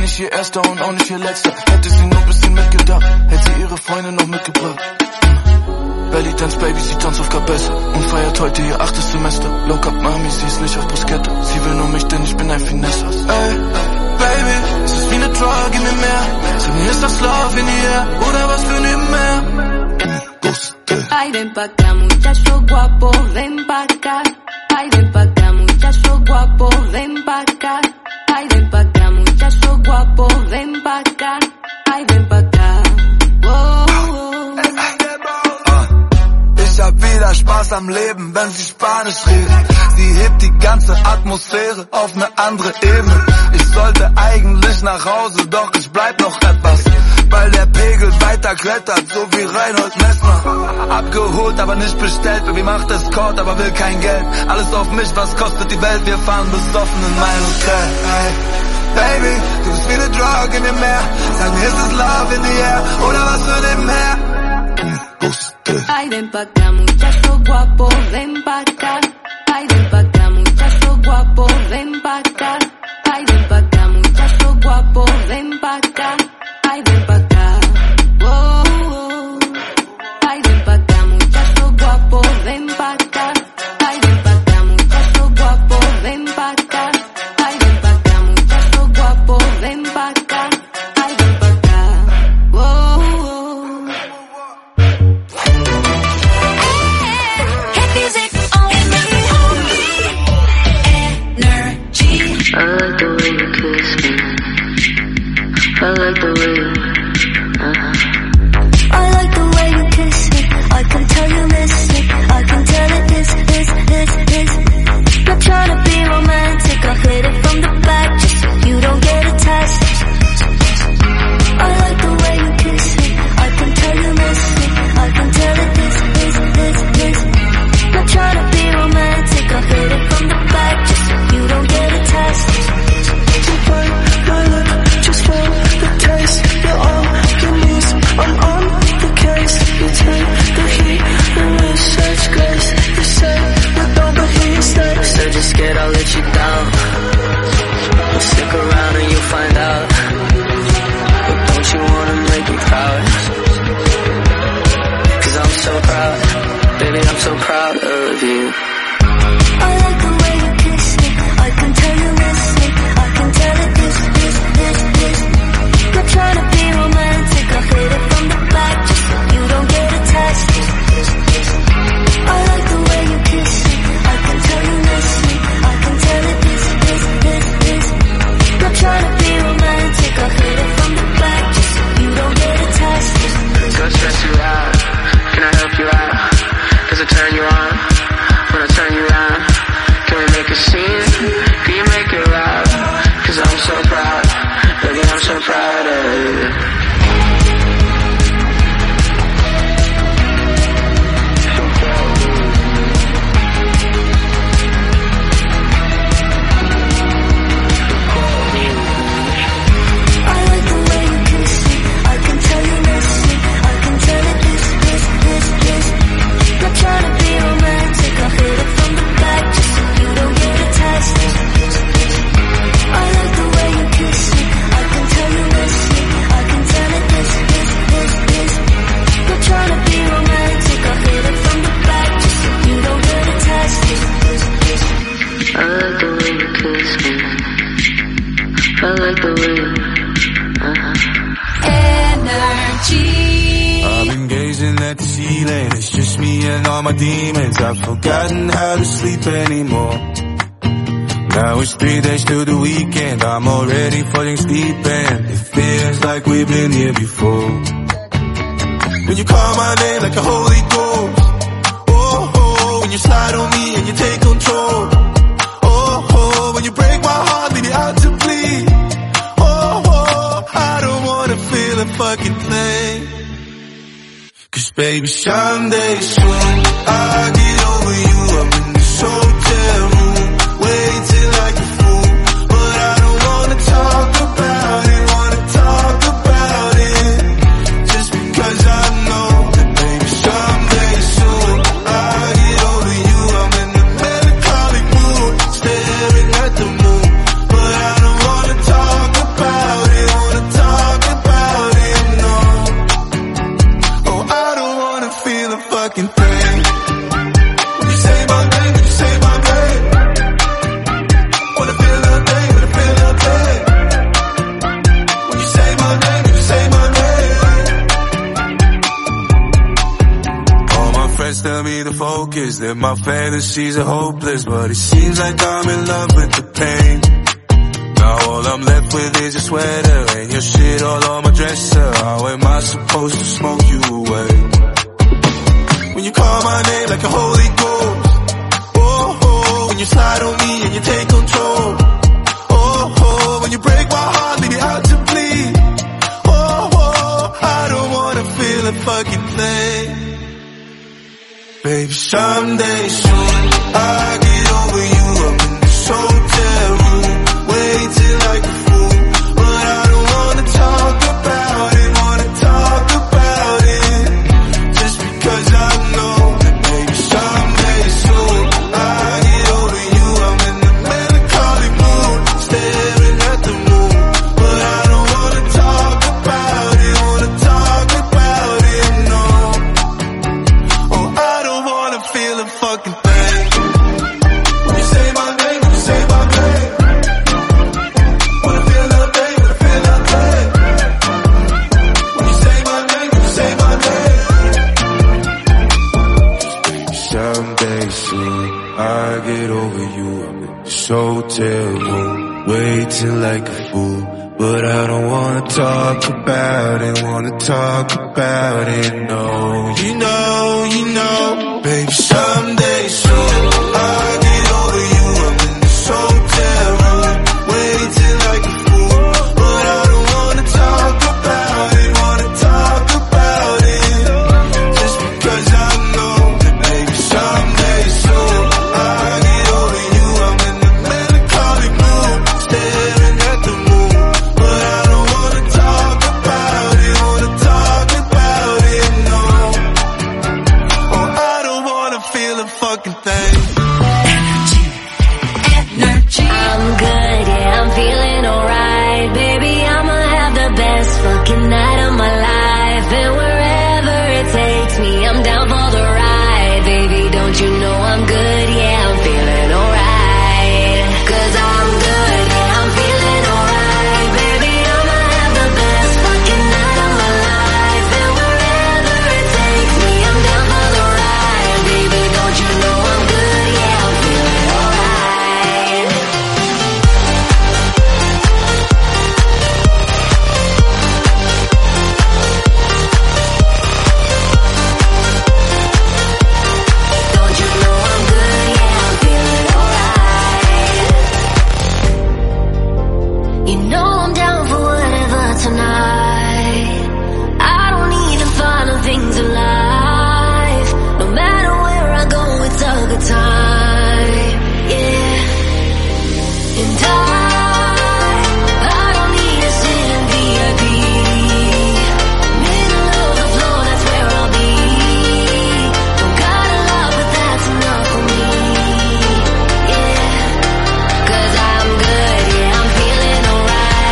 nicht ihr erster und auch nicht ihr letzter. Hätte sie nur ein bisschen mitgedacht, hätte sie ihre Freunde noch mitgebracht. Belly Dance Baby, sie tanzt auf Cabeza und feiert heute ihr 8. Semester. Low Cup Mami, sie ist nicht auf Bruschetta. Sie will nur mich, denn ich bin ein Finessers. Ey, Baby, es ist wie ne Drug, gib mir mehr. Sag mir, ist das Love in the air oder was für Nebenmeer? Ay, ven pa' acá, muchacho guapo, ven pa' acá. Ay, ven pa' acá, muchacho guapo, ven pa' acá. Ay, ven pa' acá, muchacho guapo, ven pa' acá. Ay, ven pa' acá. Ich hab wieder Spaß am Leben, wenn sie Spanisch reden. Sie hebt die ganze Atmosphäre auf ne andere Ebene. Ich sollte eigentlich nach Hause, doch ich bleib noch etwas, weil der Pegel weiter klettert, so wie Reinhold Messner. Abgeholt, aber nicht bestellt, Baby macht Escort, aber will kein Geld. Alles auf mich, was kostet die Welt, wir fahren besoffen in mein Hotel. Hey, Baby, du bist wie ne Drug in dem Meer. Sag mir, ist es Love in the air oder was für Nebenher? Ay, ven pa' acá, muchacho guapo, ven pa' acá. Ay, ven pa' acá, muchacho guapo, ven pa' acá. Ay, ven pa' acá, muchacho guapo, ven pa' acá. Ay, ven pa' acá. Ay, ven pa' acá, muchacho guapo, ven pa' acá. Ay, ven pa' acá, muchacho guapo, ven pa' acá. Ay, ven pa' acá, muchacho guapo, ven pa' acá. Ay, ven pa' acá. I like the way you kiss me. I like the way you, I like the way you kiss me. I can tell you miss me. I can tell it is. Not trying to be romantic, I'll hit it from the back just so you don't get attached. I like the way you kiss me. I can tell you miss me. I can tell it is. Not trying to be romantic, I'll hit it from the back just so you don't get attached. To bite my lip, just for the taste. You're all you need, I'm on the case. You take the heat and with such grace. You say you don't, but here stay. said you're scared I'll let you down. Well, stick around and you'll find out. But don't you wanna make me proud? 'Cause I'm so proud, baby, I'm so proud of you. I like the way you kiss me. I can tell you miss me. I can tell it is. Not trying to be romantic, I'll hit it from the back just so you don't get attached. I like the way you kiss me. I can tell you miss me. I can tell it is. Not trying to be romantic, I'll hit it from the back just so you don't get attached. Don't stress you out, can I help you out? Does it turn you on when I turn you around? Can we make a scene? Can you make it loud? 'Cause I'm so proud, baby, I'm so proud of you. Trying to be romantic, I'll hit it from the back just so you don't get attached. I like the way you kiss me. I can tell you miss me. I can tell it is. Not trying to be romantic, I'll hit it from the back just so you don't get attached. I like the way you kiss me. I like the way you, Energy. I've been gazing at the ceiling, it's just me and all my demons. I've forgotten how to sleep anymore. Now it's 3 days till the weekend, I'm already falling asleep and it feels like we've been here before. When you call my name like a holy ghost, oh, when you slide on me and you take control, oh, when you break my heart, leave me out to bleed, oh, I don't wanna feel a fucking thing. 'Cause baby, someday soon I'll get over you. I'm in this hotel room, waiting like a fool, but I don't wanna talk about it. Just because I know that baby, someday soon I'll get over you. I'm in the melancholic mood, staring at the moon, but I don't wanna talk about it. focus, that my fantasies are hopeless, but it seems like I'm in love with the pain. Now all I'm left with is your sweater and your shit all on my dresser. How am I supposed to smoke you away? When you call my name like a holy ghost, oh, oh, when you slide on me and you take control, oh, oh, when you break my heart, leave me out to bleed, oh, oh, I don't wanna feel a fucking thing. Baby, someday soon, I'll get over you. I'm in this hotel room, waiting like a fool, but I don't wanna talk about it, just because I know that maybe someday soon, I'll get over you. I'm in a melancholy mood, staring at the moon, but I don't wanna talk about it, no. Oh, I don't wanna feel a fucking thing. When you say my name, when you say my name, wanna feel nothing, wanna feel nothing. When you say my name, when you say my name. Someday soon, I'll get over you. I'm in this hotel room, waiting like a fool, but I don't wanna talk about it, no. You know, baby, someday soon, I'll get over you. I'm in this hotel room, waiting like a fool, but I don't wanna talk about it, just because I know that maybe someday soon, I'll get over you. I'm in a melancholy mood, staring at the moon, but I don't wanna talk about it, no. Oh, I don't wanna feel a fucking thing. I'm good, yeah, I'm feeling alright. Baby, I'ma have the best fucking night of my life. And wherever it takes me, I'm down for the ride. Baby, don't you know I'm good, yeah, I'm feeling alright. 'Cause I'm good, yeah, I'm feeling alright. Baby, I'ma have the best fucking night of my life. And wherever it takes me, I'm down for the ride. Baby, don't you know I'm good, yeah, I'm feeling alright. Don't you know I'm good, yeah, I'm feeling alright. You know I'm down for whatever tonight. I don't need the final things in life. No matter where I go, it's a good time, yeah. And I don't need to sit in VIP. Middle of the floor, that's where I'll be. Don't got a lot, but that's enough for me, yeah. 'Cause I'm good, yeah, I'm feeling alright.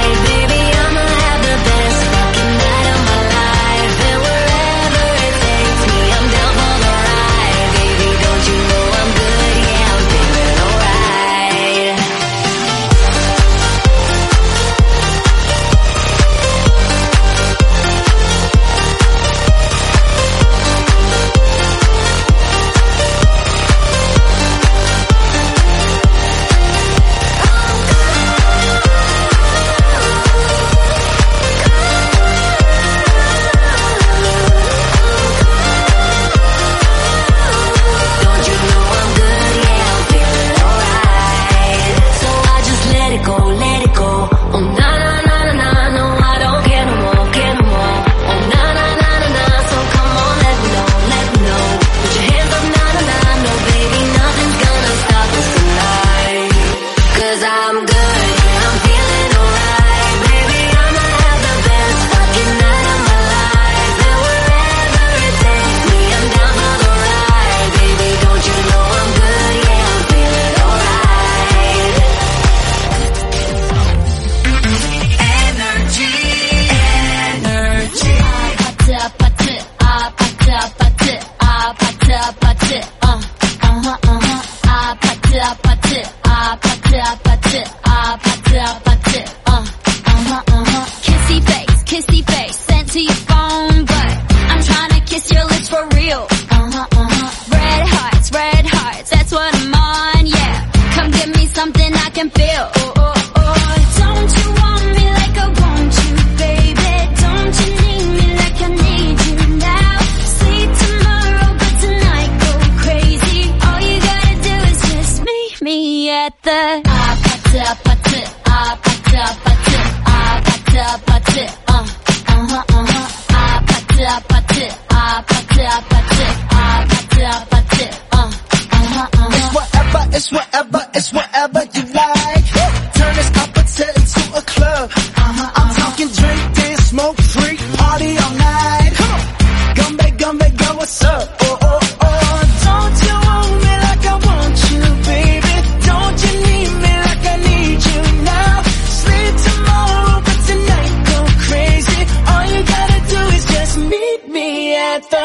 It's whatever you like. Turn this opposite into a club. I'm talking drink, dance, smoke, freak, party all night. Come on, Gumbe, girl, what's up? Oh, don't you want me like I want you, baby? Don't you need me like I need you now? Sleep tomorrow, but tonight go crazy. All you gotta do is just meet me at the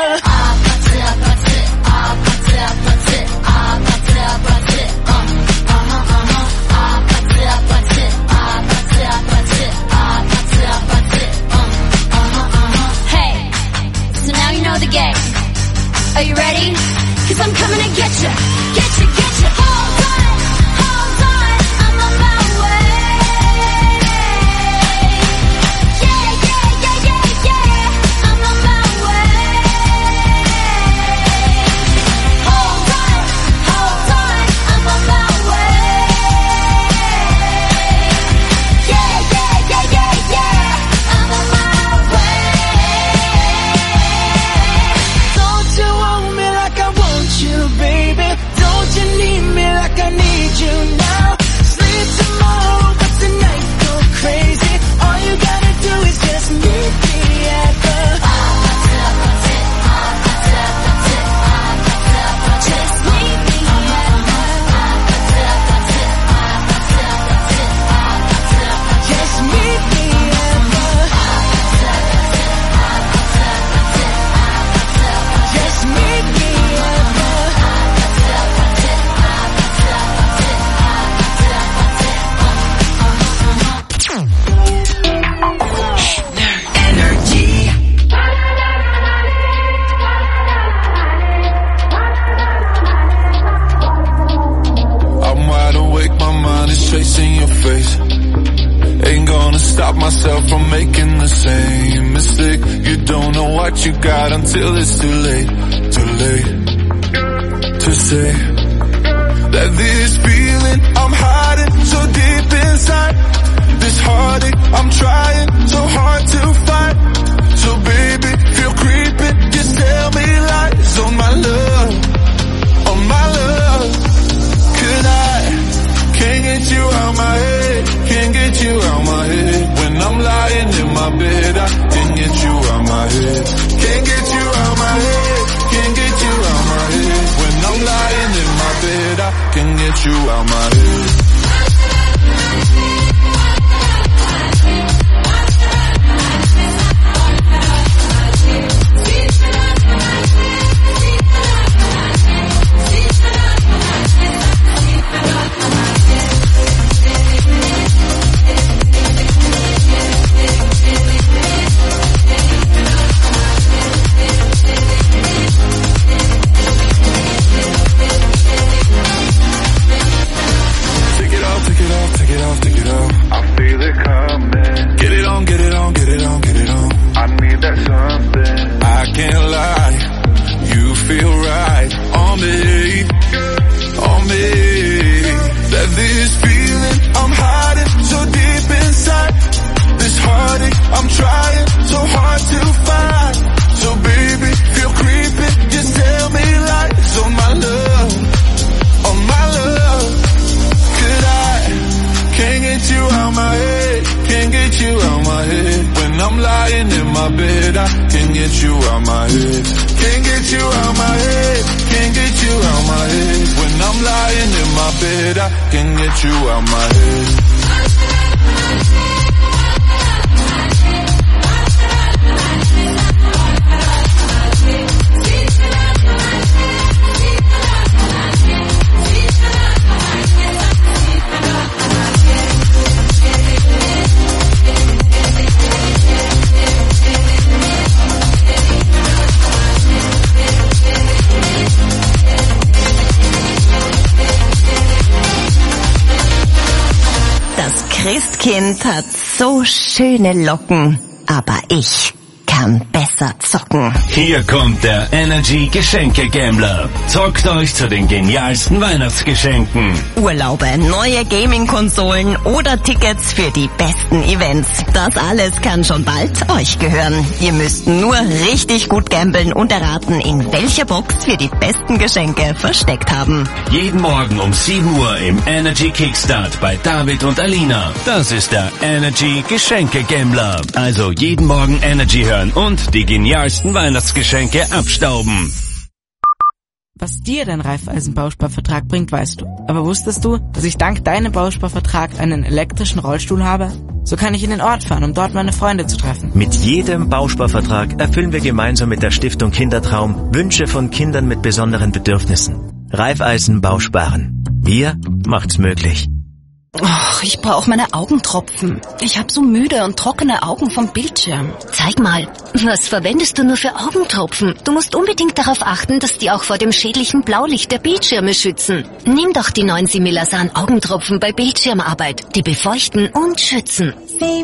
Are you ready? 'Cause I'm coming to get you. Get you. Hold on, I'm on my way. Yeah, I'm on my way. Hold on, I'm on my way. Yeah, I'm on my way. Don't you want me like I want you, baby? Don't you need me like I need you now? Sleep tomorrow, but tonight go crazy. All you gotta do is just meet me at the just meet me at the just meet me at the just meet me at the I'm wide awake, my mind is chasing your face. Ain't gonna stop myself from making the same mistake. You don't know what you got until it's too late to say that this feeling I'm hiding so deep inside, this heartache I'm trying so hard to fight. So baby, feel creeping, just tell me lies on my love, on my love. Could I can't get you out my head, can't get you out my head. When I'm lying in my bed, I can't get you out my head. Can't get you out my head, can't get you out my head. When I'm lying in my bed, I can't get you out my head. Take it off. I feel it coming. Get it on. I need that something. I can't lie, you feel right on me. That this feeling I'm hiding so deep inside, this heartache I'm trying so hard to find. So baby, feel creeping, just tell me lies on my love, on my love. Could I can't get you out my head, can't get you out my head. When I'm lying in my bed, I can't get you out my head. Can't get you out my head, can't get you out my head. When I'm lying in my bed, I can't get you out my head. Das Christkind hat so schöne Locken, aber ich kann besser zocken. Hier kommt der Energy Geschenke-Gambler. Zockt euch zu den genialsten Weihnachtsgeschenken. Urlaube, neue Gaming-Konsolen oder Tickets für die besten Events. Das alles kann schon bald euch gehören. Ihr müsst nur richtig gut gambeln und erraten, in welcher Box wir die besten Geschenke versteckt haben. Jeden Morgen um 7 Uhr im Energy Kickstart bei David und Alina. Das ist der Energy Geschenke-Gambler. Also jeden Morgen Energy hören und die genialsten Weihnachtsgeschenke abstauben. Was dir dein Raiffeisen-Bausparvertrag bringt, weißt du. Aber wusstest du, dass ich dank deinem Bausparvertrag einen elektrischen Rollstuhl habe? So kann ich in den Ort fahren, um dort meine Freunde zu treffen. Mit jedem Bausparvertrag erfüllen wir gemeinsam mit der Stiftung Kindertraum Wünsche von Kindern mit besonderen Bedürfnissen. Raiffeisen Bausparen. Ihr macht's möglich. Och, ich brauche meine Augentropfen. Ich habe so müde und trockene Augen vom Bildschirm. Zeig mal, was verwendest du nur für Augentropfen? Du musst unbedingt darauf achten, dass die auch vor dem schädlichen Blaulicht der Bildschirme schützen. Nimm doch die neuen Similasan Augentropfen bei Bildschirmarbeit. Die befeuchten und schützen.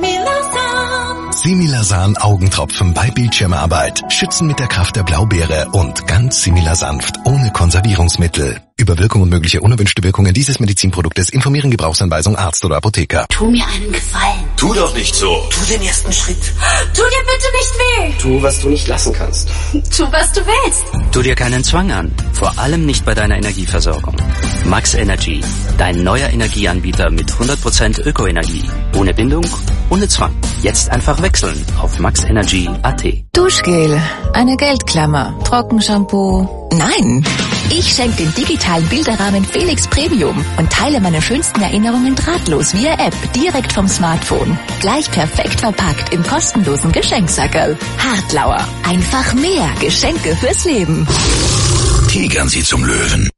Similasan Augentropfen bei Bildschirmarbeit. Schützen mit der Kraft der Blaubeere und ganz Similasanft, ohne Konservierungsmittel. Über Wirkung und mögliche unerwünschte Wirkungen dieses Medizinproduktes informieren Gebrauchsanweisung Arzt oder Apotheker. Tu mir einen Gefallen. Tu doch nicht so. Tu den ersten Schritt. Tu dir bitte nicht weh. Tu, was du nicht lassen kannst. Tu, was du willst. Tu dir keinen Zwang an. Vor allem nicht bei deiner Energieversorgung. Max Energy. Dein neuer Energieanbieter mit 100% Ökoenergie. Ohne Bindung, ohne Zwang. Jetzt einfach wechseln auf maxenergy.at. Duschgel, eine Geldklammer, Trockenshampoo. Nein, ich schenke den digitalen Bilderrahmen Felix Premium und teile meine schönsten Erinnerungen drahtlos via App direkt vom Smartphone. Gleich perfekt verpackt im kostenlosen Geschenksackerl. Hartlauer, einfach mehr Geschenke fürs Leben. Tigern Sie zum Löwen.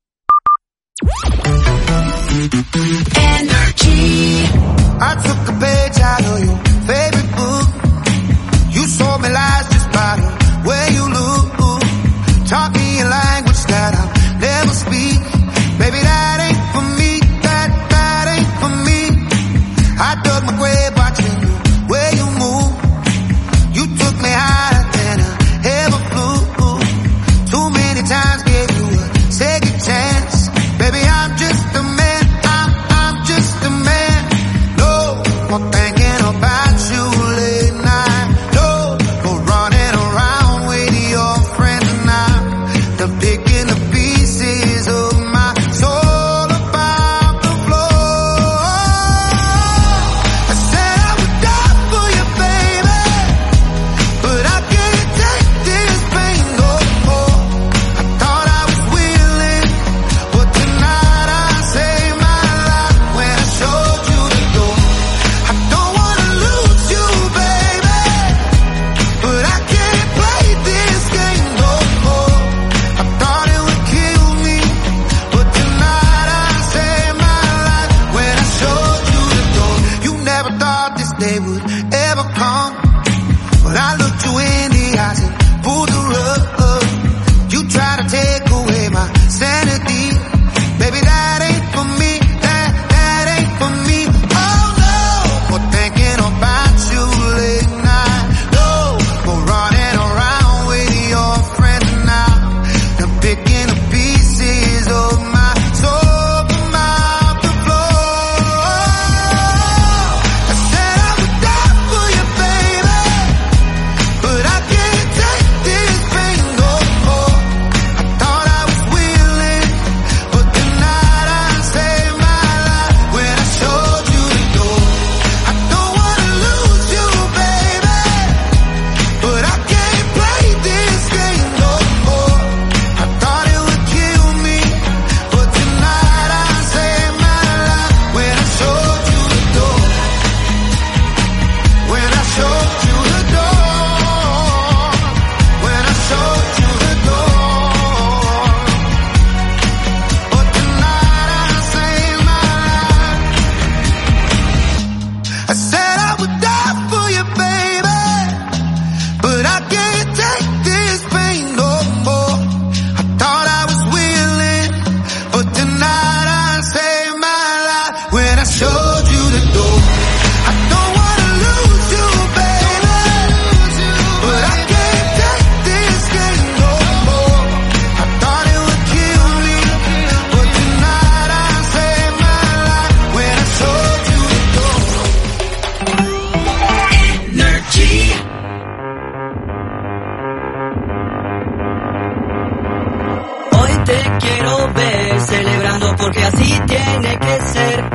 Energy. I took a page out of your favorite book. You sold me lies just by the way you look. Taught me a language that I'll never speak. Baby, that ain't for me. That ain't for me. I dug my grave watching the way you move. You took me higher than I ever flew. Too many times gave you a second chance. Baby, I'm just a man. I'm just a man. No more thinking about you late night. No more running around with your friends now. They're picking the pieces of my soul about the floor. I said I would die for you, baby, but I can't take this pain no more. I thought I was willing, but tonight I saved my life when I showed you the door. I don't wanna lose you, baby, but I can't play this game no more. I thought it would kill me, but tonight I saved my life when I showed you the door. You never thought this day would ever come, but I looked you in the eyes and pulled the rug up. You try to take away my sanity, baby, that ain't for me. That ain't for me. Oh no, more thinking about you late night. No more running around with your friends now. They're picking the pieces of my soul from out the floor. I said I would die for you, baby, but I can't take this pain no more. I thought I was willing, but tonight I saved my life when I showed you the door. I don't wanna lose you, baby, but I can't play this game no more. I thought it would kill me, but tonight I saved my life when I showed you the door. When I showed you the door. When I showed you the door. But tonight I saved my life. I said I would die for you, baby, but I can't take this pain no more. I thought I was willing, but tonight I saved my life when I showed you the door. I don't wanna lose you, baby, celebrando porque así tiene que ser.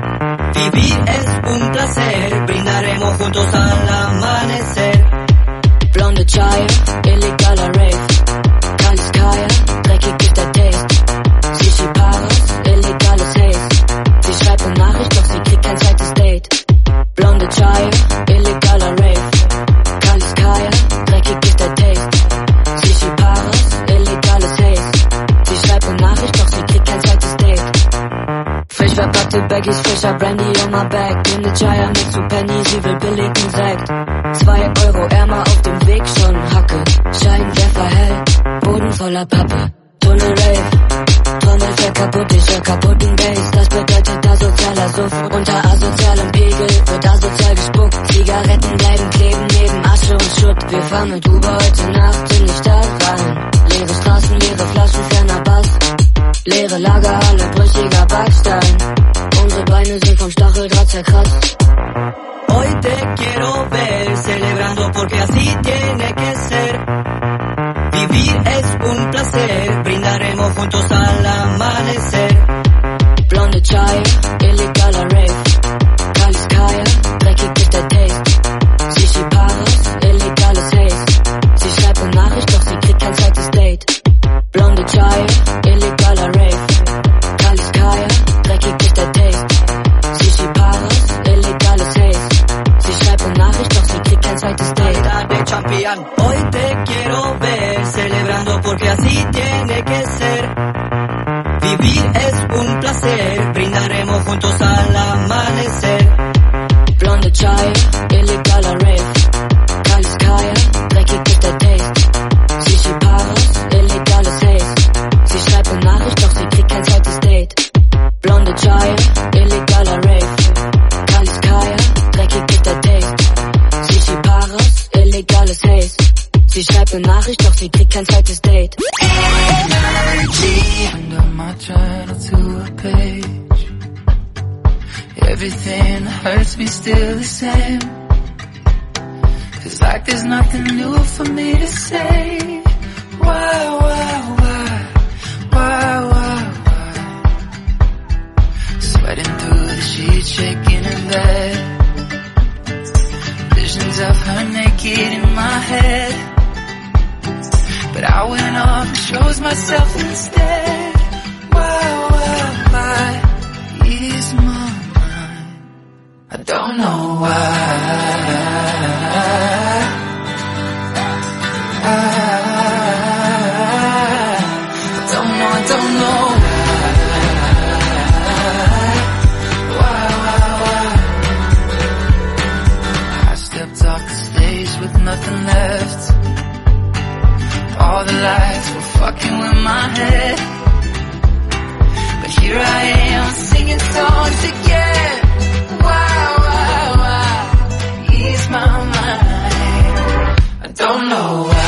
Vivir es un placer, brindaremos juntos al amanecer. Blonde Chaya, illegaler Rave. Kaliskaya, dreckig ist der Taste. Shishi Paras, illegales Haze. Sie schreibt eine Nachricht, doch sie kriegt kein zweites Date. Blonde Chaya, illegaler Rave. Kaliskaya, dreckig ist der Taste. Shishi Paras, illegales Haze. Sie schreibt eine Nachricht, doch sie kriegt kein zweites Date. Frisch verpackte Baggies, frischer Brandy on my back. Blonde Chaya mit zu Penny, sie will billigen Sekt. 2 Euro ärmer auf dem Weg, schon Hacke. Scheinwerfer hell, Boden voller Pappe. Tunnel Rave, Trommel fährt kaputt, ich hör kaputten Bass. Das bedeutet asozialer Suff. Unter asozialem Pegel wird asozial gespuckt. Zigaretten bleiben kleben neben Asche und Schutt. Wir fahren mit Uber heute Nacht, sind nicht da rein. Leere Straßen, leere Flaschen, ferner Bass. Leere Lagerhalle, brüchiger Backstein. Unsere Beine sind vom Stacheldraht zerkratzt. Hoy te quiero ver, celebrando porque así tiene que ser. Vivir es un placer, brindaremos juntos al amanecer. Blonde Chaya, illegaler Rave. Kaliskaya, dreckig ist der Taste. Shishi Paras, illegales Haze. Sie schreibt eine Nachricht, doch sie kriegt kein zweites Date. Blonde Chaya, illegaler Rave. Kaliskaya, dreckig ist der Taste. Shishi Paras, illegales Haze. Sie schreibt eine Nachricht, doch sie kriegt kein zweites Date. Hoy te quiero ver, celebrando porque así tiene que ser. Vivir es un placer, brindaremos juntos al amanecer. Blonde Chaya, illegaler Rave. Kaliskaya, dreckig ist der Taste. Shishi Paras, illegales Haze. Sie schreibt eine Nachricht, doch sie kriegt kein zweites Date. Blonde Chaya, illegaler Rave. Kaliskaya, dreckig ist der Taste. Shishi Paras, illegales Haze. Sie schreibt eine Nachricht, doch sie kriegt kein zweites Date. Window my journal to a page. Everything that hurts me still the same. Feels like there's nothing new for me to say. Why? Sweating through the sheets, shaking in bed. Visions of her naked in my head. But I went off and chose myself instead. Why? Ease my mind. I don't know why. I don't know why. I stepped off the stage with nothing left. All the lights were fucking with my head. But here I am singing songs again. Why? Ease my mind. I don't know why.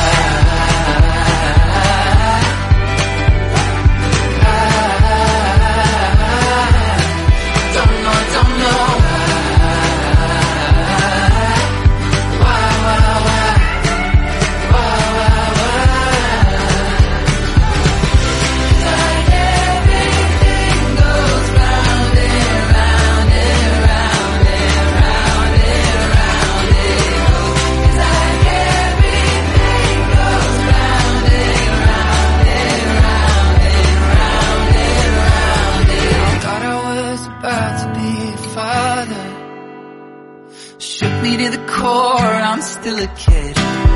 Still a kid.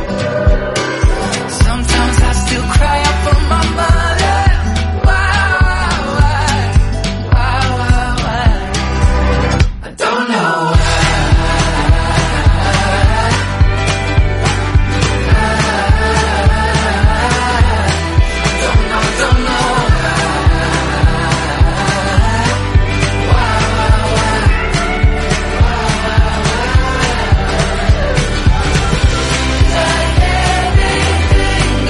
Sometimes I still cry out for my mother. Why? I don't know why. Don't know why.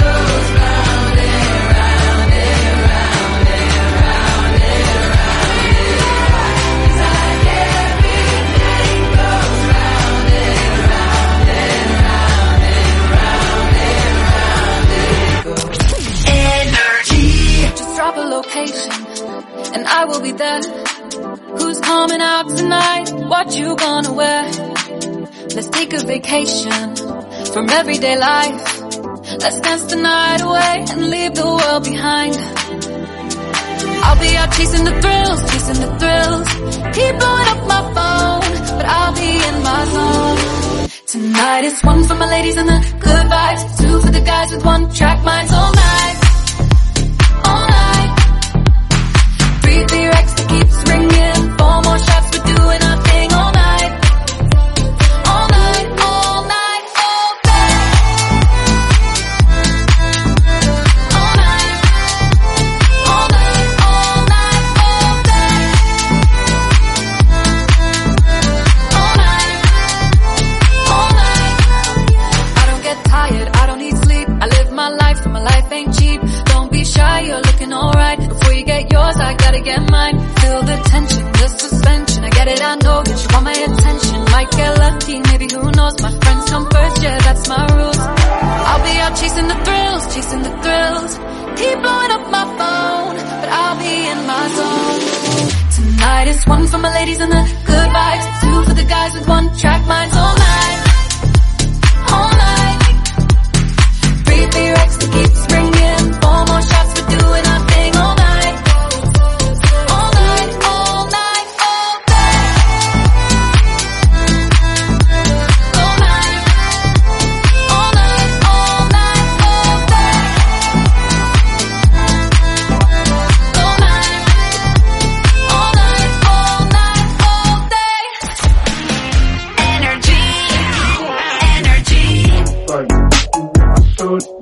will be there. Who's coming out tonight? What you gonna wear? Let's take a vacation from everyday life. Let's dance the night away and leave the world behind. I'll be out chasing the thrills, chasing the thrills. Keep blowing up my phone, but I'll be in my zone. Tonight it's 1 for my ladies and the good vibes, 2 for the guys with one track minds all night. All night. 3 for your ex that keeps ringing, 4 more shots, we're doing our thing all night. All night, all night, all day. All night, all night, all night, all day. All night, all night. I don't get tired, I don't need sleep. I live my life and my life ain't cheap. Don't be shy, you're looking alright. Before you get yours, I gotta get mine. Feel the tension, the suspension. I get it, I know you want my attention. Might get lucky, maybe who knows. My friends come first, yeah, that's my rules. I'll be out chasing the thrills, chasing the thrills. Keep blowing up my phone, but I'll be in my zone. Tonight is 1 for my ladies and the good vibes, 2 for the guys with one track minds all night. All night. 3 for your ex that keeps ringing, 4 more shots, we're doing our thing all night. All night, all night, all day. All night, all night, all night, all day. All night, all night, all night, all day. Energy, energy.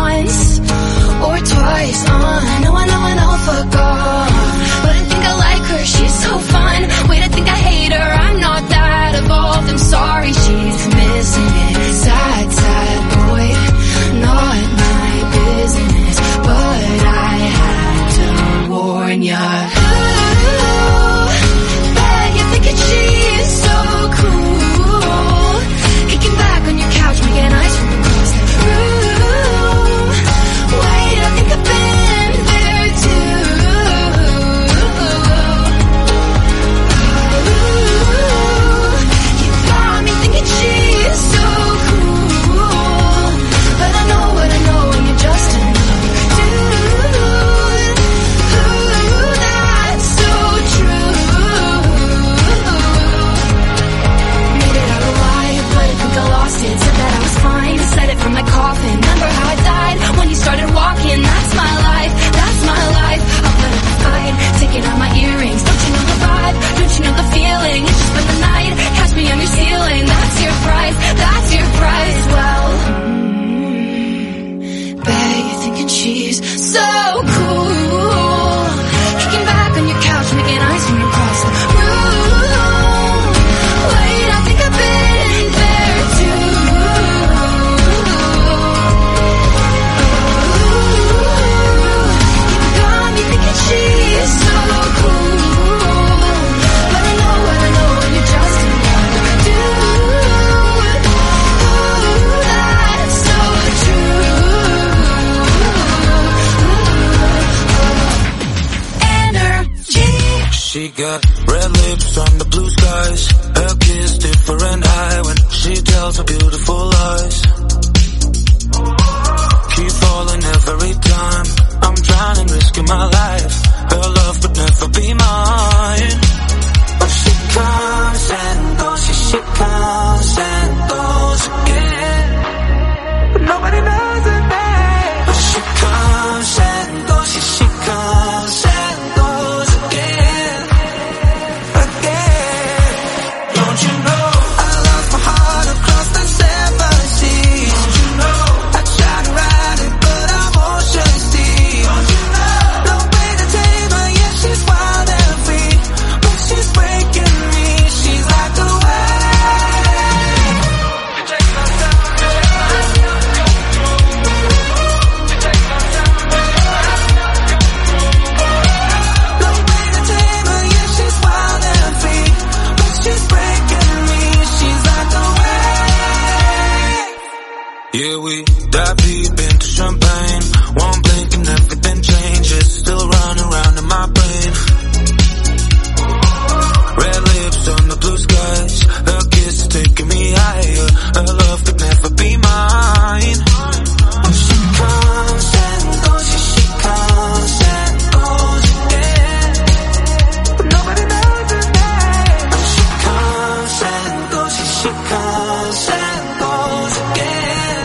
I know, fuck off. But I think I like her worry, she's missing it. Sad, sad boy, not my business, but I had to warn ya. Ooh, bet you're thinking she's so cool, kicking back on your couch, making eyes from across the room. Wait, I think I've been there too. You got me thinking she's so cool, but I know what I know, and you're just another dude. That's so true. Made it out alive, but I think I lost it. Said that I was fine, said it from my coffin. Remember how I died when you started walking? That's my life, that's my life. I'll put up a fight, taking out my earrings. Don't you know the vibe? Don't you know the feeling? It's just been the night, catch me on your ceiling. That's your price, that's your price. Well, bet you're thinking she's so cool, kicking back on your couch, making eyes from across the room. Wait, I think I've been there too. You got me thinking she's so cool, but I know what I know, and you're just another dude. That's so true. Energy. She got red lips on the blue skies. Her kiss different high when she tells her beautiful lies. Keep falling every time. I'm drowning, risking my life. Her love would never be mine. But she comes and goes, she comes and goes again. But nobody knows her name. But she comes and goes, she comes and goes again. Again. Don't you know I lost my heart across the 7 seas? Don't you know I tried to ride it, but I'm ocean deep. Don't you know no way to tame her, yeah, she's wild and free, but she's breaking me. She's like the wave. You take my time, no way to tame her, yeah, she's wild and free, but she's breaking me. She's like the wave. Yeah, we dive deep into champagne. One blink and everything changes. Still running around in my brain. Red lips on the blue skies. Her kiss is taking me higher. Her love could never be mine. She comes and goes, she comes and goes again. But nobody knows her name. She comes and goes, she comes and goes again.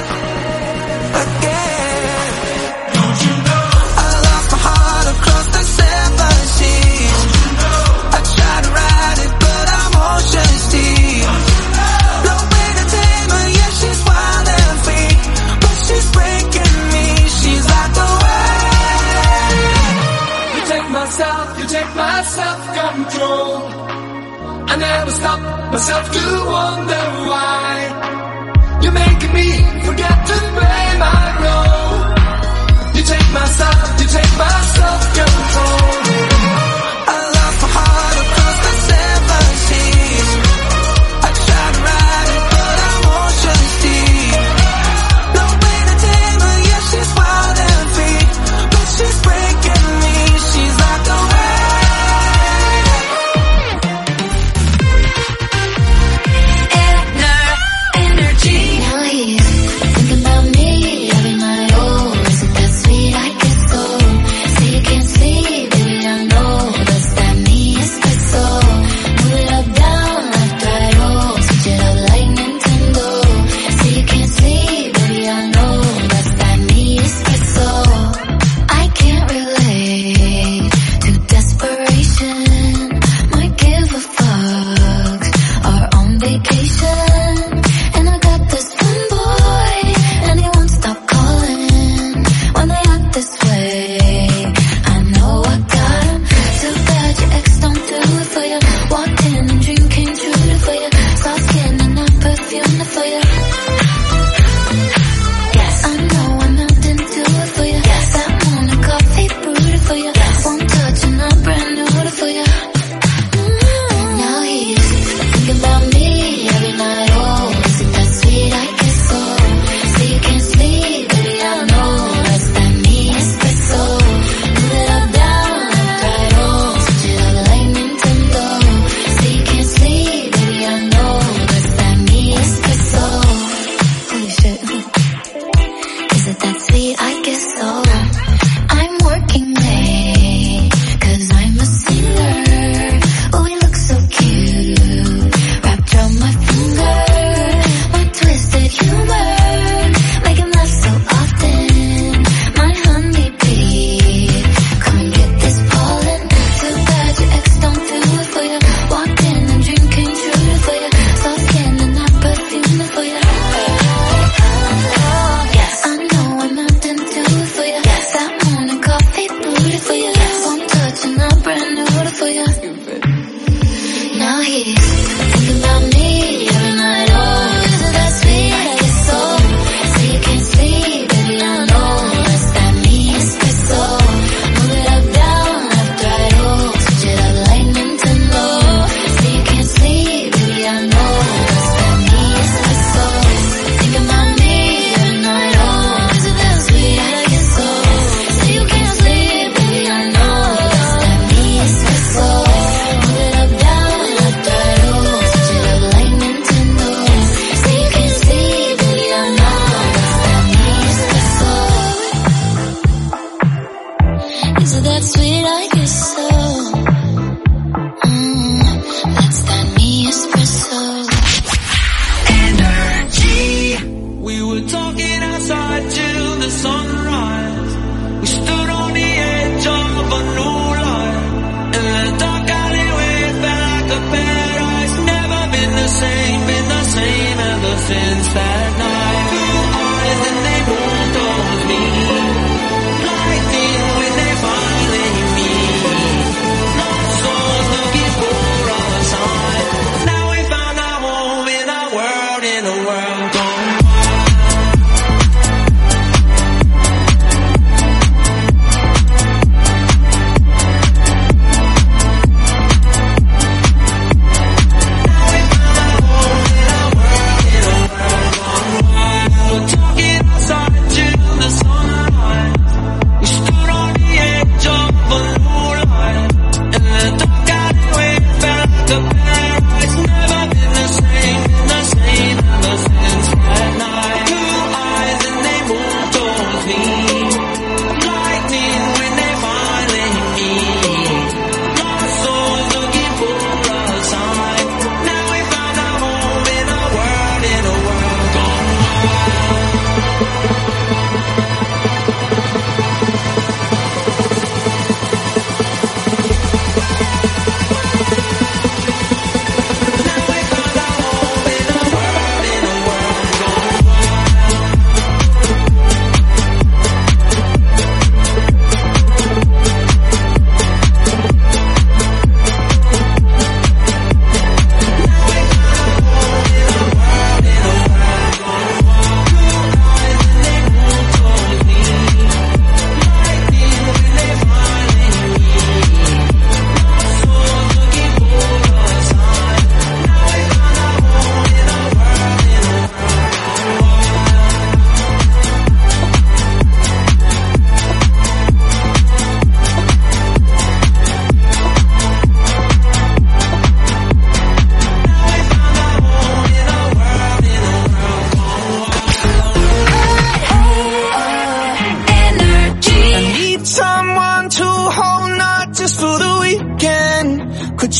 Again. Don't you know I lost my heart across the 7 seas? Don't you know I tried to ride it, but I'm ocean deep. No way to tame her, yeah, she's wild and free, but she's breaking me. She's like the wave. You take my self-control. I never stop myself to wonder why. You're making me forget to play my role. You take my self-control. I lost my heart across the 7 seas. I tried to ride it, but I'm ocean deep. No way to tame her, yeah, she's wild and free, but she's breaking me. She's like the Energy. Now he's thinking about me every night. Oh, isn't that sweet? I get so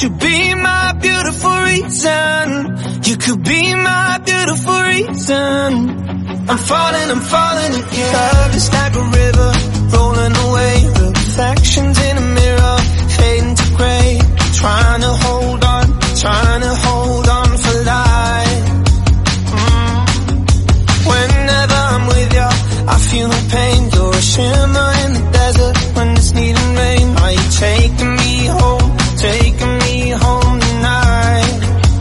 you be my beautiful reason? You could be my beautiful reason. I'm falling again. Love is like a river, rolling away. Reflections in a mirror, fading to grey. Trying to hold on for life. Whenever I'm with you, I feel no pain. You're a shimmer in the desert when it's needing rain. Are you taking me home tonight?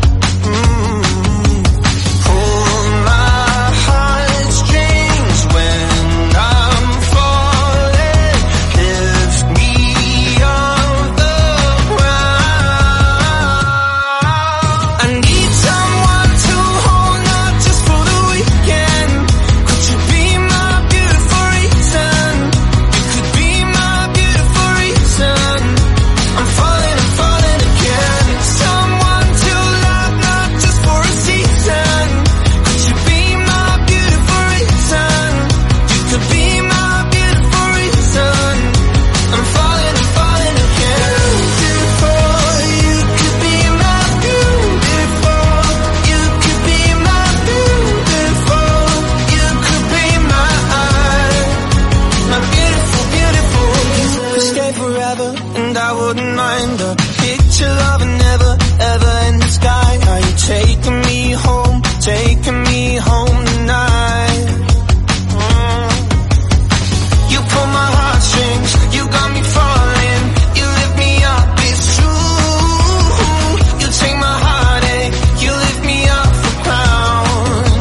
Pull my heartstrings when I'm falling. Lift me off the ground. I need someone to hold, not just for the weekend. Could you be my beautiful reason? You could be my beautiful reason. I'm falling again. Someone to love, not just for a season. Could you be my beautiful reason? You could be my beautiful reason. I'm falling again. Beautiful, you could be my beautiful. You could be my beautiful. You could be my beautiful, beautiful. You could stay forever and I wouldn't mind a picture loving never, ever in the sky. Are you taking me home tonight? You pull my heartstrings, you got me falling. You lift me up, it's true. You take my heartache, you lift me off the ground.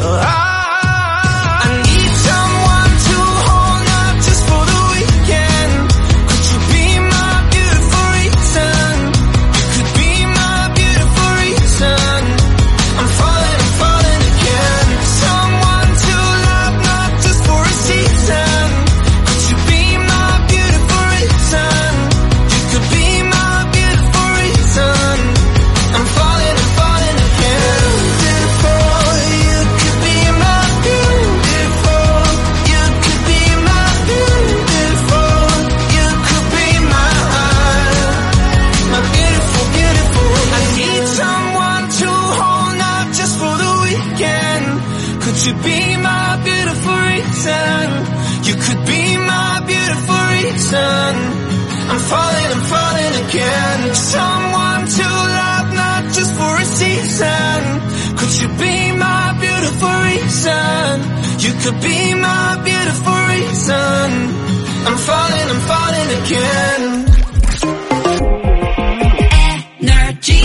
I need someone to hold, not just for the weekend. Could you be my beautiful reason? You could be my beautiful reason. I'm falling again. Someone to love, not just for a season. Could you be my beautiful reason? You could be my beautiful reason. I'm falling again. Beautiful, you could be my beautiful. You could be my beautiful. You could be my beautiful, beautiful. I need someone to hold, not just for the weekend. Could you be my beautiful reason? You could be my beautiful reason. I'm falling again. Someone to love, not just for a season. Could you be my beautiful reason? You could be my beautiful reason. I'm falling again. Energy.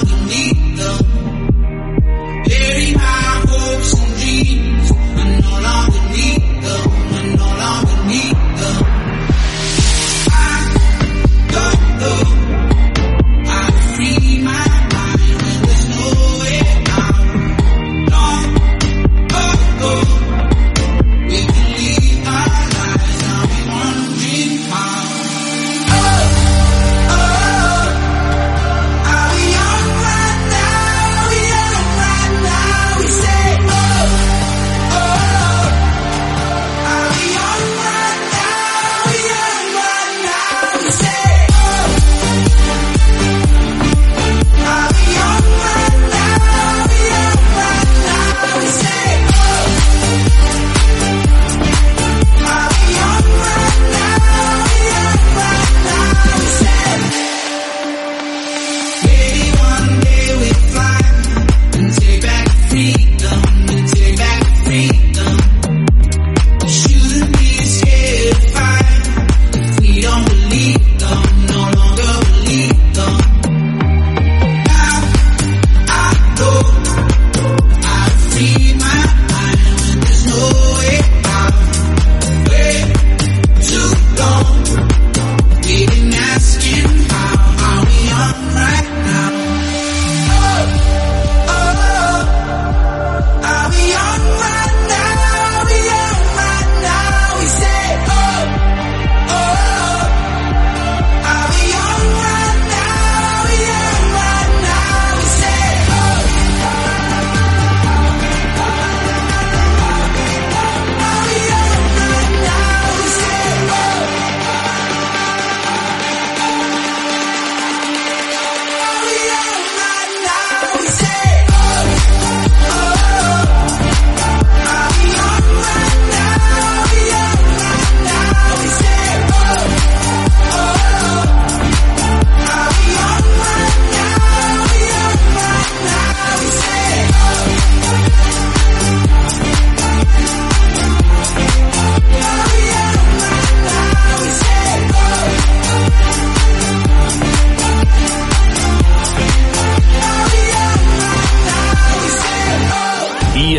Bury my hopes and dreams. I no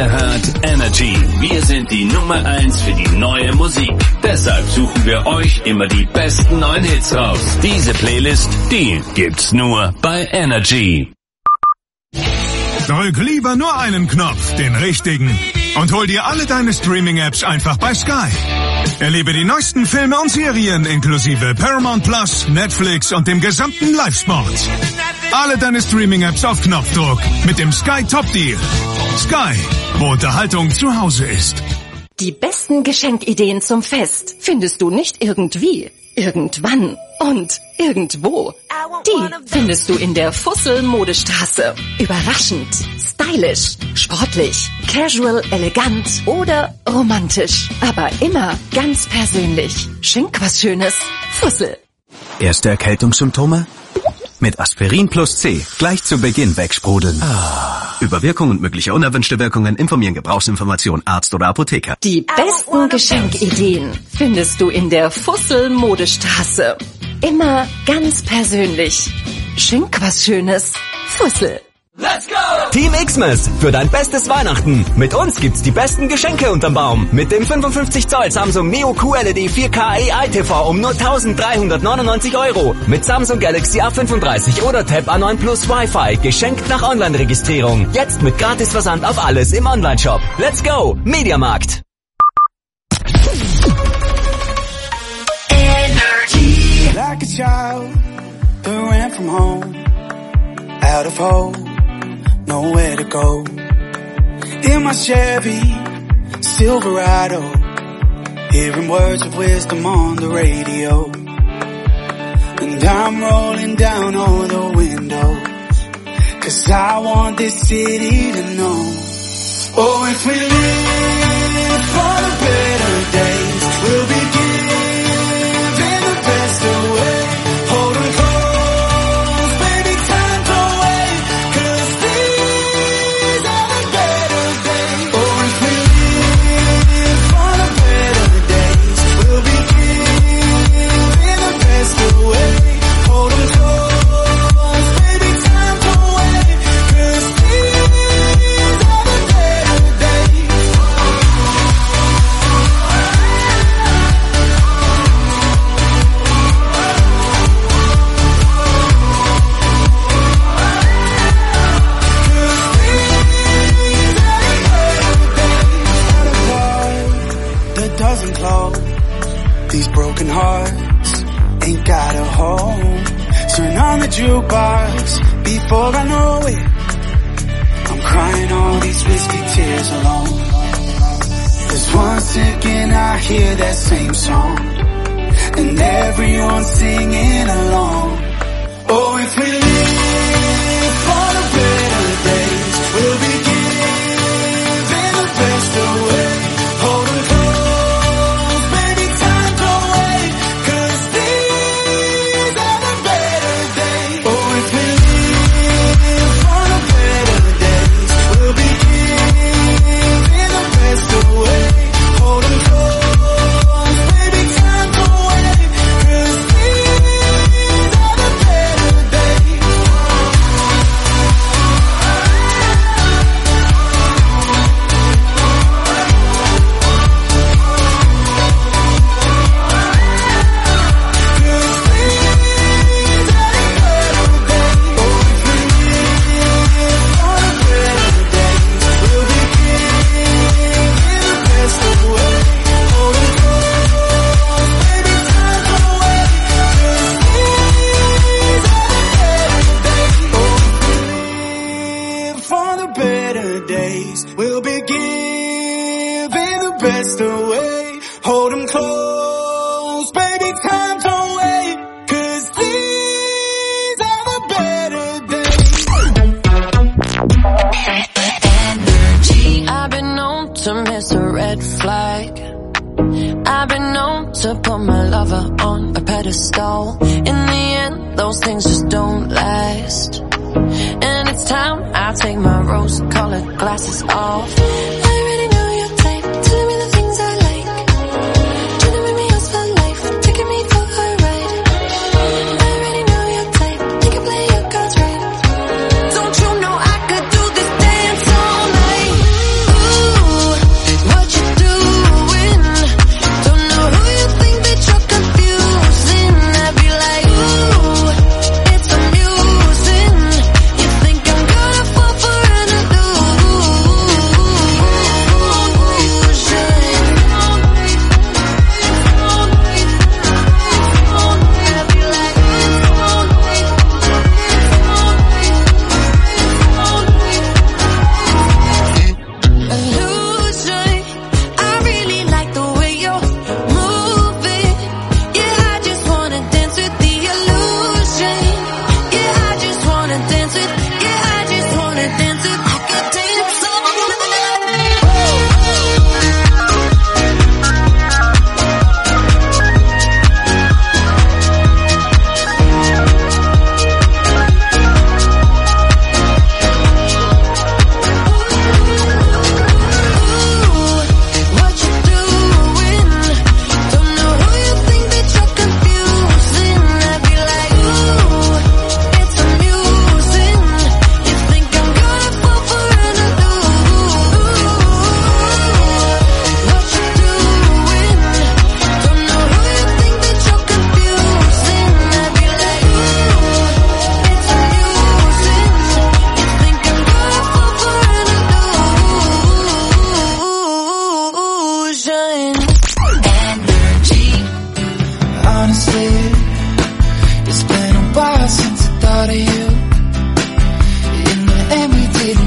Ihr hört Energy. Wir sind die Nummer 1 für die neue Musik. Deshalb suchen wir euch immer die besten neuen Hits raus. Diese Playlist, die gibt's nur bei Energy. Drück lieber nur einen Knopf, den richtigen, und hol dir alle deine Streaming-Apps einfach bei Sky. Erlebe die neuesten Filme und Serien inklusive Paramount Plus, Netflix und dem gesamten Live-Sport. Alle deine Streaming-Apps auf Knopfdruck mit dem Sky Top Deal. Sky, wo Unterhaltung zu Hause ist. Die besten Geschenkideen zum Fest findest du nicht irgendwie, irgendwann und irgendwo. Die findest du in der Fussel-Modestraße. Überraschend, stylisch, sportlich, casual, elegant oder romantisch. Aber immer ganz persönlich. Schenk was Schönes. Fussel. Erste Erkältungssymptome? Mit Aspirin plus C gleich zu Beginn wegsprudeln. Über Wirkung und mögliche unerwünschte Wirkungen informieren Gebrauchsinformation Arzt oder Apotheker. Die besten Geschenkideen findest du in der Fussel-Modestraße. Immer ganz persönlich. Schenk was Schönes. Fussel. Let's go! Team Xmas für dein bestes Weihnachten. Mit uns gibt's die besten Geschenke unterm Baum. Mit dem 55 Zoll Samsung Neo QLED 4K AI TV um nur 1.399 €. Mit Samsung Galaxy A35 oder Tab A9 Plus Wi-Fi. Geschenkt nach Online-Registrierung. Jetzt mit Gratisversand auf alles im Onlineshop. Let's go! Mediamarkt. Like a child who ran from home, out of hope, nowhere to go. In my Chevy Silverado, hearing words of wisdom on the radio. And I'm rolling down all the windows, 'cause I want this city to know. Oh, if we live for the better days, we'll be giving the best away. Hold on close, baby, time to wait, 'cause these are the better days. Oh, if we live for the better days, we'll be giving the best away. Hold on close, baby, time to wait, 'cause these are the better days. That doesn't close. These broken hearts ain't got a home. Turn on the jukebox before I know it. I'm crying all these whiskey tears alone. 'Cause once again I hear that same song, and everyone's singing along. Oh, if we live for the better days, we'll be giving the best away. Hold on close, baby, time to wait, 'cause these are the better days. Oh, if we live for the better days, we'll be giving the best away. Hold on close, baby, time to wait, 'cause these are the better days. For the better days, we'll be giving the best away. Hold 'em close, baby, time to wait, 'cause these are the better days. I've been known to miss a red flag. I've been known to put my lover on a pedestal. In the end, those things just don't last. And it's time I take my rose-colored glasses off. I already know your type. Tell me the things I like. Trying to make me yours for life. Taking me for a ride. I already know your type. You can play your cards right. Don't you know I could do this dance all night? Ooh.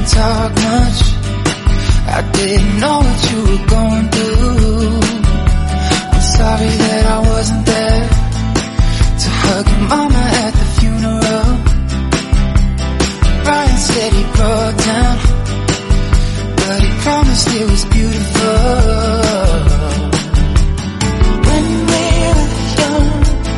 didn't talk much. I didn't know what you were going through. I'm sorry that I wasn't there to hug your mama at the funeral. Brian said he broke down, but he promised it was beautiful. When we were young,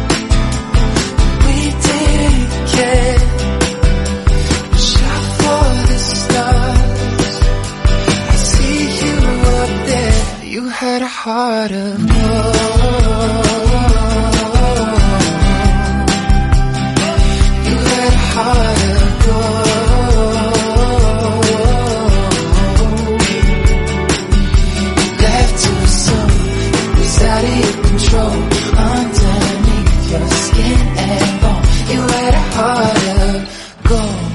we didn't care. We shot for the stars. I see you up there. You had a heart of gold. You had a heart of gold. Out of your control, underneath your skin and bone. You had a heart of gold.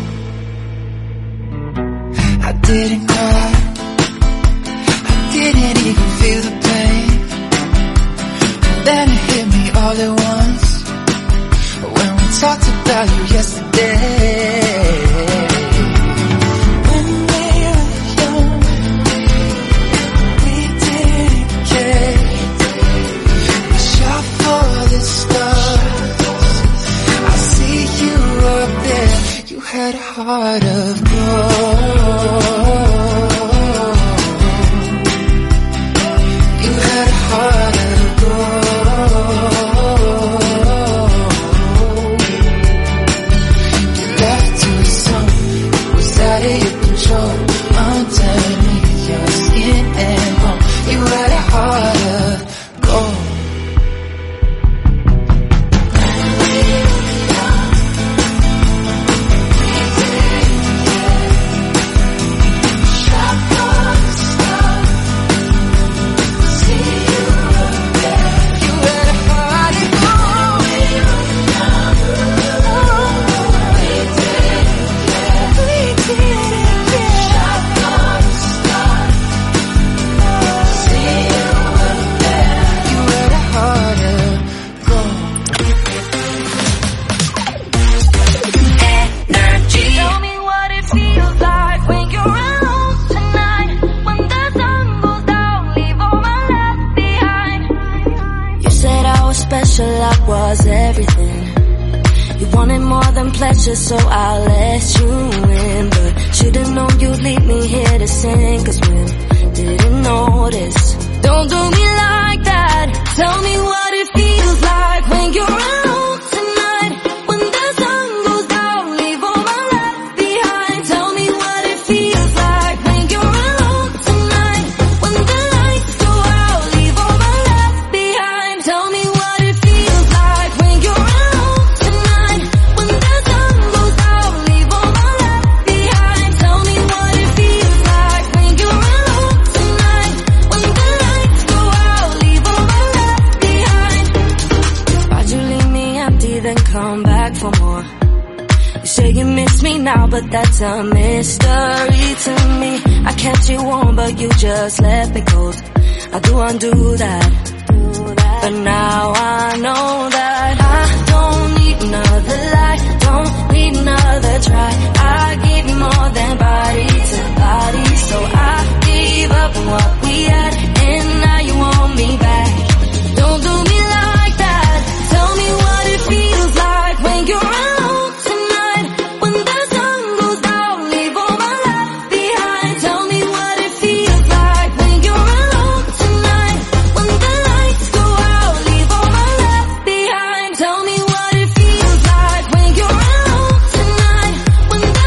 I didn't cry, I didn't even feel the pain. Then it hit me all at once, when we talked about you yesterday. Had a heart of gold. You had a heart of gold. You left too soon. It was out of your control. Underneath your skin and bone. You had a heart of gold. So I let you in, but should've known you'd leave me here to sink or swim. Didn't notice. Don't do me like that. Tell me what it feels like when you're alone tonight. When the sun goes down, leave all my left behind. Tell me what it feels like when you're alone tonight. When the lights go out, leave all my left behind. Tell me what it feels like when you're alone tonight. When the sun goes down, leave all my left behind. Tell me what it feels like when you're alone tonight. When the lights go out, leave all my left behind. Why'd you leave me empty, then come back for more? You say you miss me now, but that's a mystery to me. I kept you warm, but you just left me cold. I do undo that, but now I know that I don't need another lie, don't need another try. I give you more than body to body, so I gave up on what we had, and now you want me back. Don't do me like that. Tell me what it feels like when you're alone tonight. When the sun goes down, leave all my left behind. Tell me what it feels like when you're alone tonight. When the lights go out, leave all my left behind. Tell me what it feels like when you're alone tonight. When the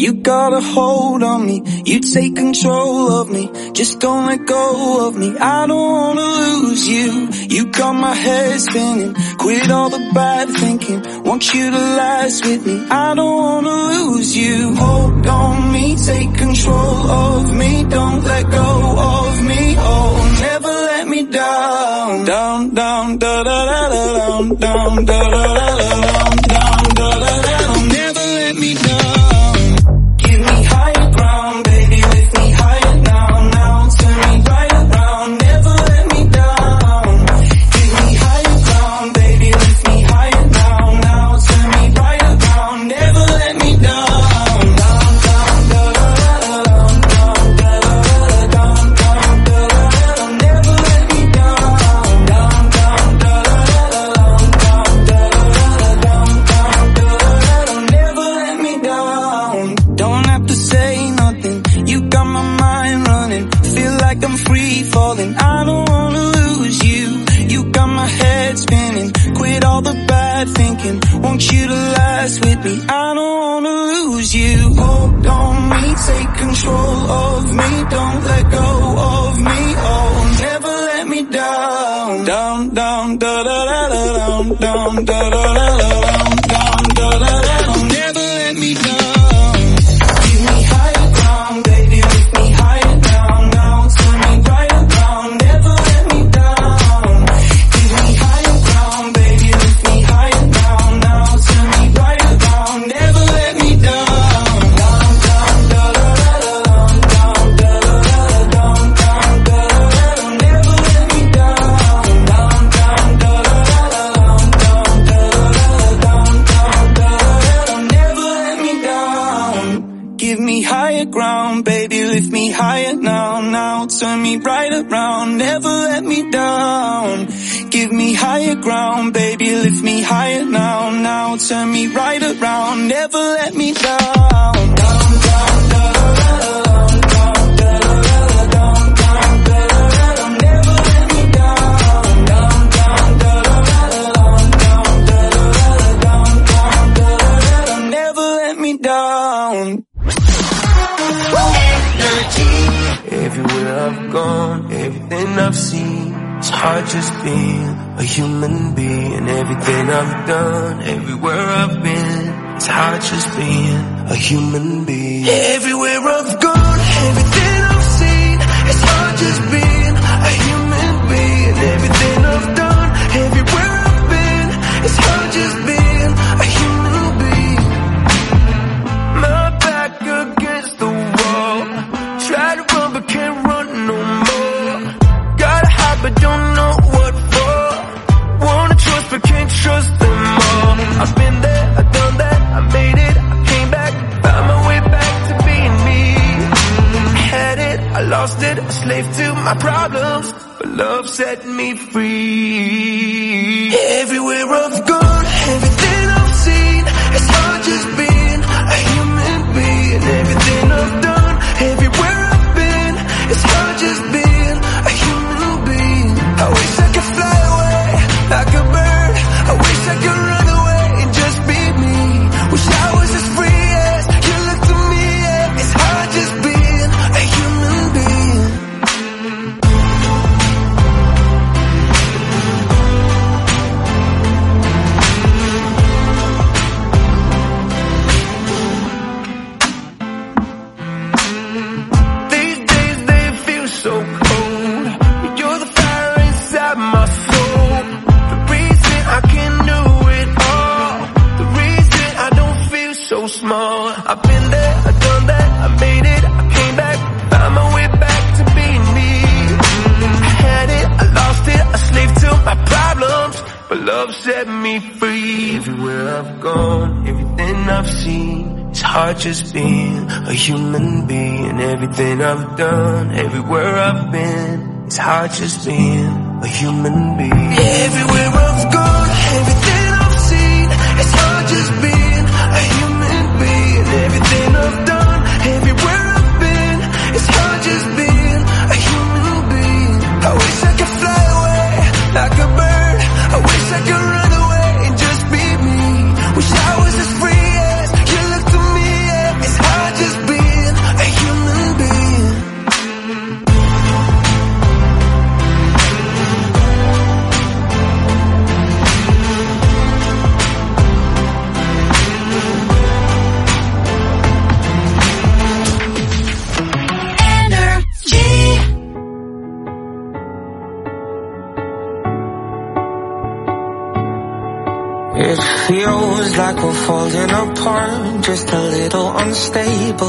You got a hold on me, you take control of me. Just don't let go of me, I don't wanna lose you. You got my head spinning, quit all the bad thinking. Want you to last with me, I don't wanna lose you. Hold on me, take control of me. Don't let go of me, oh, never let me down. Down, down, da da da da, down, down, da da da da, down, down, da da da da. Never let me down. Give me higher ground, baby, lift me higher now, now. Turn me right around, never let me down. Give me higher ground, baby, lift me higher now, now. Turn me right around, never let me down. Down, down, da da da da, down, down, da da da da, down, down, da da da da. Never let me down. Down, down, da da da da, down, down, da da da da, down, down, da da da da. Never let me down. Don't have to say nothing, you got my mind running. Feel like I'm free falling, I don't wanna lose you. You got my head spinning, quit all the bad thinking. Want you to last with me, I don't wanna lose you. Hold on me, take control of me. Don't let go of me, oh, never let me down. Down, down, da da da da, down, down, da da da da, down, down, da da da da. Never let me down. Give me higher ground, baby, lift me higher now, now. Turn me right around, never let me down. Give me higher ground, baby, lift me higher now, now. Turn me right around, never let me down. Down, down, da da da da, down, da da da da, down, down, da da da da. Never let me down. Down, down, da da da da, down, da da da da, down, down, da da da da. Never let me down. Give me higher ground, baby, lift me higher now, now. Turn me right around, never let me down. Give me higher ground, baby, lift me higher now, now. Turn me right around, never let me down. Down, down, da da da da, down, da da da da, down, down, da da da da. Never let me down. Down, down, da da da da, down, da da da da, down, down, da da da da. Never let me down. Everywhere I've gone, everything I've seen, it's hard just being a human being. Everything I've done, everywhere I've been, it's hard just being a human being. Everywhere I've gone, everything I've seen, it's hard just being a human being. Everything I've done, everywhere I've been, it's hard just being a human being. My back against the wall, try to run but can't run no more. Gotta hide but don't know what for. Wanna trust but can't trust them all. I've been there, I've done that, I made it, I came back, found my way back to being me. I had it, I lost it, a slave to my problems, but love set me free. Everywhere I've gone, everything I've seen, it's hard just being a human being. Everything I've done, everywhere I've been, it's hard just being a human being. I wish I could fly away like a bird. I wish I could run away and just be me. Wish I was as free as you look to me. Yeah. It's hard just being a human being. These days they feel so cold. You're the fire inside my soul. The reason I can do it all. The reason I don't feel so small. I've been there, I've done that, I made it, I came back, found my way back to being me. I had it, I lost it, a slave to my problems, but love set me free. Everywhere I've gone, everything I've seen, it's hard just being a human being. Everything I've done, everywhere I've been, it's hard just being a human being. Everywhere I've gone, everything I've seen, it's hard just being a human being. Everything I've done, everywhere I've been, it's hard just being a human being. I wish I could fly away like a bird. I wish I could run away and just be me. Wish I was as free as you look to me. Yeah. It's hard feels like we're falling apart, just a little unstable.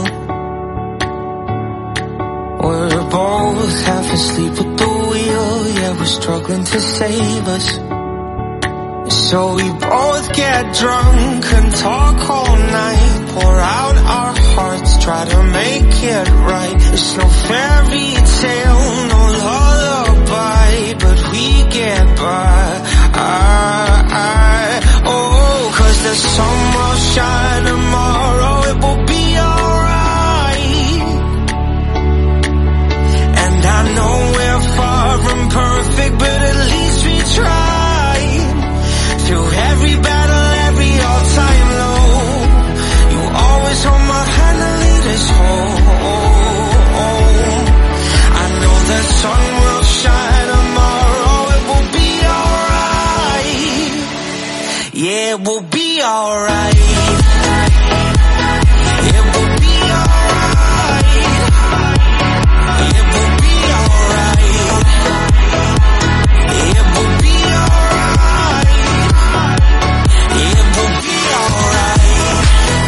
We're both half asleep at the wheel, yeah, we're struggling to save us. So we both get drunk and talk all night, pour out our hearts, try to make it right. It's no fairy tale, no lullaby, but we get by. Oh, 'cause the sun will shine tomorrow, it will be alright. And I know we're far from perfect, but at least we tried. Through every battle, every all-time low, you always hold my hand and lead us home. I know the sun will shine tomorrow, it will be alright. Yeah, it will be alright. It will be alright. It will be alright. It will be alright. It will be alright.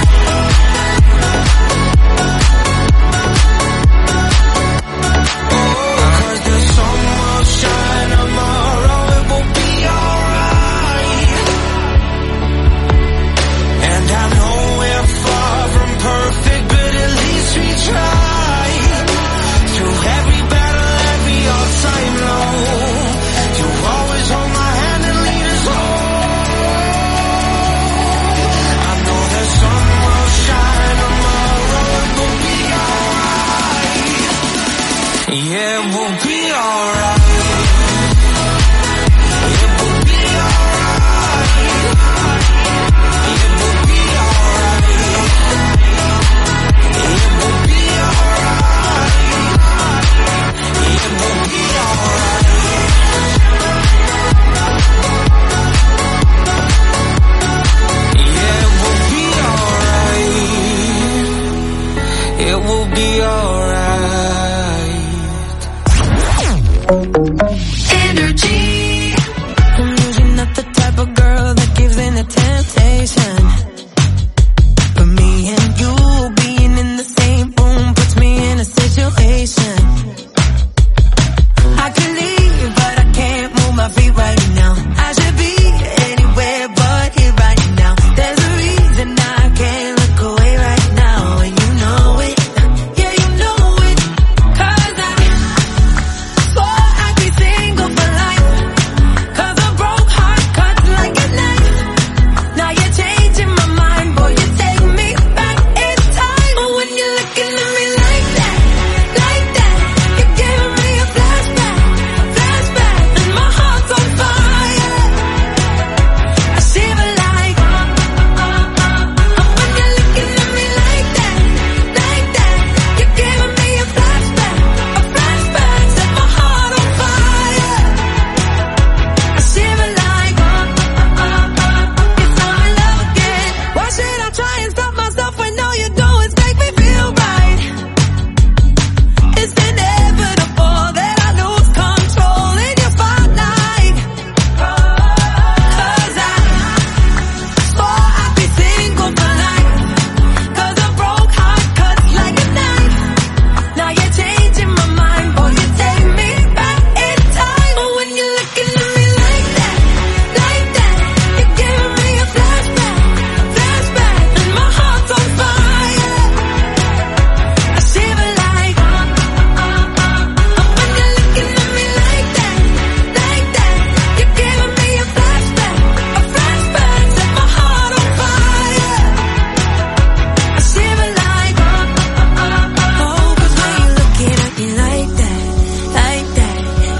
Oh, 'cause the sun will shine tomorrow, it will be alright. And I know we're far from perfect, but at least we tried. Through every battle, every all-time low, you always hold my hand and lead us home. I know the sun will shine tomorrow, it will be alright. Yeah, it will be alright. It will be alright. It will be alright. It will be alright. It will be alright. Yeah, it will be alright. It will be alright. Energy.